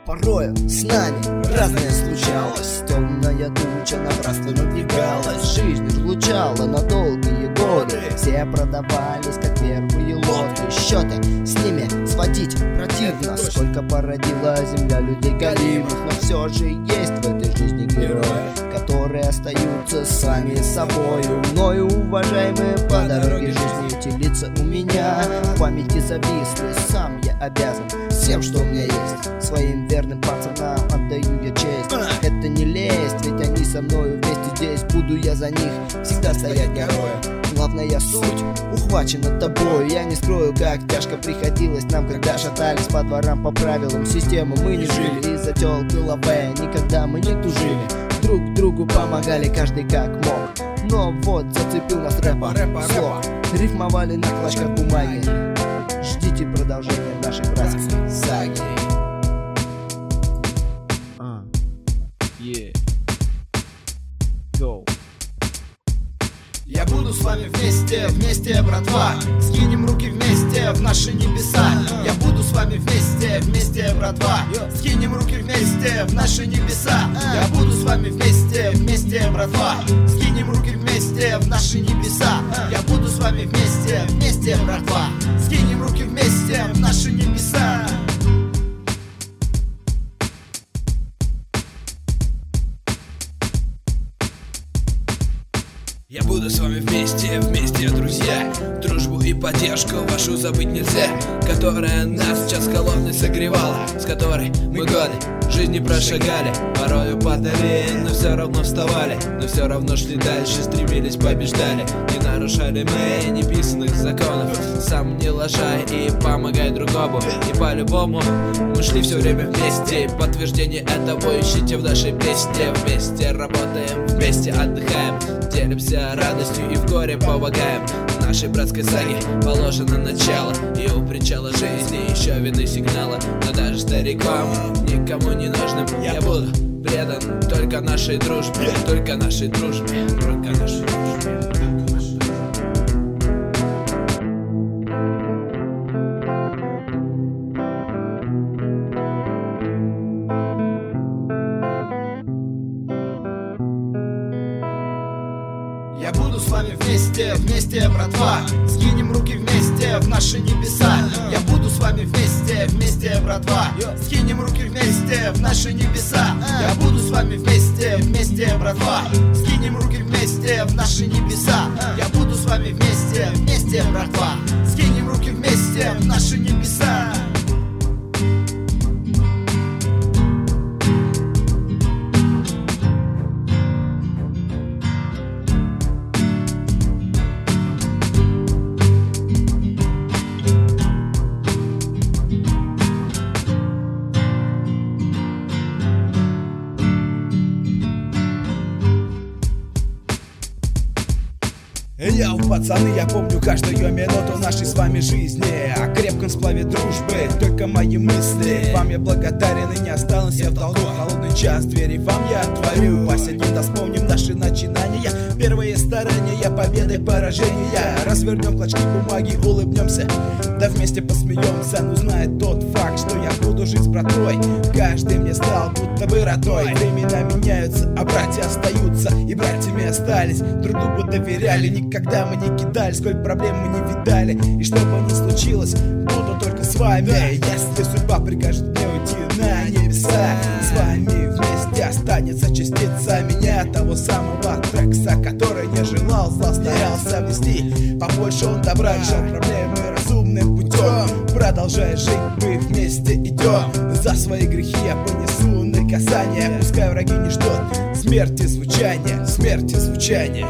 Порою с нами разное случалось. Темная туча напрасно надвигалась. Жизнь разлучала на долгие годы. Все продавались, как первые лоты. Счеты с ними сводить противно. Сколько породила земля людей галимых. Но все же есть в этой жизни герои, которые остаются сами собою. Мною уважаемые по дороге жизни эти лица у меня в памяти зависли. Сам я обязан всем, что у меня есть. Своим верным пацанам отдаю я честь. Это не лесть, ведь они со мною вместе здесь. Буду я за них всегда стоять героем. Главная суть ухвачена тобой. Я не скрою, как тяжко приходилось нам, когда шатались по дворам по правилам системы. Мы не жили из-за тёлки лаве, никогда мы не тужили. Друг другу помогали каждый как мог. Но вот зацепил нас рэпа слов. Рифмовали на клочках бумаги. Ждите продолжения нашей братской саги. Go. Я буду с вами вместе, вместе, братва. Скинем руки вместе в наши небеса. Я буду с вами вместе, вместе, братва. Скинем руки вместе в наши небеса. Я буду с вами вместе, вместе, братва. Скинем руки вместе в наши небеса. Я буду с вами вместе, вместе, братва. Скинем руки вместе в наши небеса. Я буду с вами вместе, вместе, друзья. Дружбу и поддержку вашу забыть нельзя, которая нас в час холодный согревала, с которой мы годы жизни прошагали, порою падали, но все равно вставали, но все равно шли дальше, стремились, побеждали. Не нарушали мы неписанных законов, сам не лажай и помогай другому. И по-любому мы шли все время вместе, подтверждение этого ищите в нашей песне. Вместе работаем, вместе отдыхаем, делимся радостью и в горе помогаем. Нашей братской саге положено начало, и у причала жизни еще видны сигналы. Но даже старикам, никому не нужным, я буду предан только нашей дружбе, только нашей дружбе, только нашей дружбе. Я буду с вами вместе, вместе, братва. Скинем руки вместе в наши небеса. Я буду с вами вместе, вместе, братва. Скинем руки вместе в наши небеса. Я буду с вами вместе, вместе, братва. Скинем руки вместе в наши небеса. Я буду с вами вместе, вместе, братва. Скинем руки вместе в наши небеса. Йоу, пацаны, я помню каждую минуту нашей с вами жизни. О крепком сплаве дружбы только мои мысли. Вам я благодарен и не останусь я в долгу. Холодный час, двери вам я отворю. Посидим, да вспомним наши начинания. Первые старания, победы, поражения. Развернем клочки бумаги, улыбнемся, да вместе посмеемся. Ну знает тот факт, что я буду жить с братой. Каждый мне стал будто бы родной. Времена меняются, а братья остаются. И братьями остались, друг другу доверяли. Никогда мы не кидали, сколько проблем мы не видали. И что бы ни случилось, буду только с вами. Если судьба прикажет мне уйти на небеса, с вами вместе останется частица меня, того самого Трекса, который не желал зла, старался вести побольше он добра, решал проблемы разумным путем. Продолжая жить, мы вместе идем. За свои грехи я понесу наказание. Пускай враги не ждут смерти звучания, смерти звучания.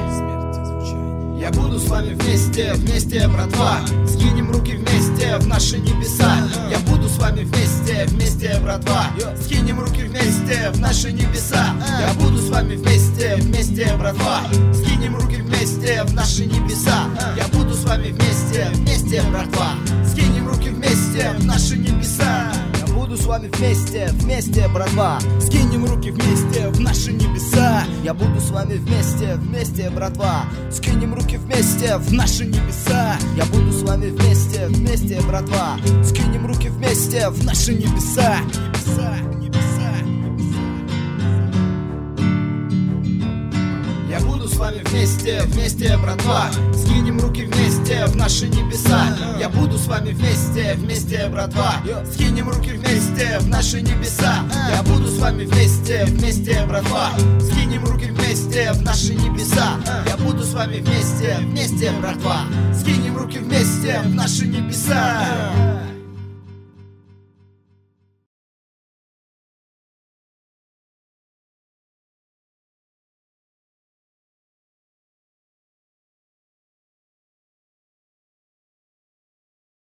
Я буду с вами вместе, вместе, братва. Скинем руки вместе в наши небеса. Я буду с вами вместе, вместе, братва. Скинем руки вместе в наши небеса. Я буду с вами вместе, вместе, братва. Скинем руки вместе в наши небеса. Я буду с вами вместе, вместе, братва. Скинем руки вместе в наши небеса. Я буду с вами вместе, вместе, братва. Скинем руки вместе в наши небеса. Я буду с вами вместе, вместе, братва. Скинем руки вместе в наши небеса. Я буду с вами вместе, вместе, братва. Скинем руки вместе в наши небеса. Небеса, небеса. с вами вместе, вместе, братва. Скинем руки вместе в наши небеса. Я буду с вами вместе, вместе, братва. Скинем руки вместе в наши небеса. Я буду с вами вместе, вместе, братва. Скинем руки вместе в наши небеса. Я буду с вами вместе, вместе, братва. Скинем руки вместе в наши небеса.